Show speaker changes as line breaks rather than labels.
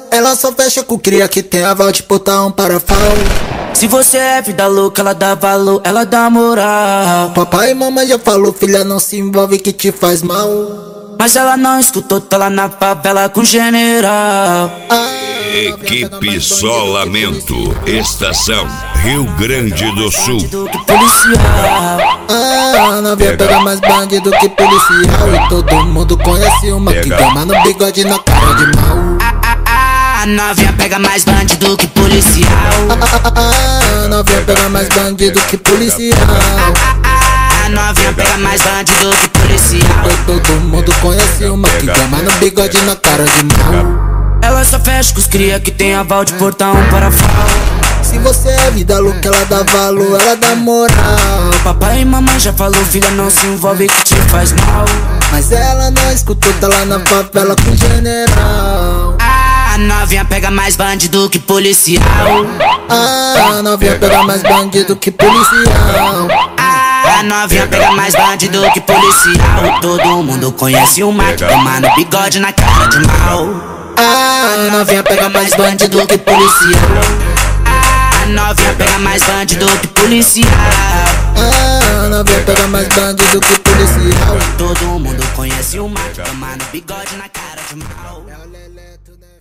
Ela só fecha com cria que tem aval de botar um parafal.
Se você é vida louca, ela dá valor, ela dá moral.
Papai e mamãe já falou, filha, não se envolve que te faz mal.
Mas ela não escutou, tá lá na favela com general.
Equipe Isolamento, Estação Rio Grande do Sul.
Que policial.
A novinha pega mais bandido que policial. E todo mundo conhece uma que gama no bigode na cara de mal.
A novinha pega mais bandido que policial.
A novinha pega mais bandido que policial.
A novinha pega mais bandido que policial.
Todo mundo conhece uma que gama no bigode na cara de mal.
Ela só fecha com os cria que tem aval de portar um parafal.
Se você é vida louca, ela dá valor, ela dá moral.
Papai e mamãe já falou, filha, não se envolve que te faz mal.
Mas ela não escutou, tá lá na favela com general.
A novinha pega mais bandido que policial.
A novinha pega mais bandido que policial.
A novinha pega mais bandido que policial. Todo mundo conhece uma que gama no bigode na cara de mal.
A novinha pega mais bandido que policial.
A novinha pega mais bandido que policial.
A novinha pega mais bandido que policial.
Todo mundo conhece uma que gama no bigode na cara de mal.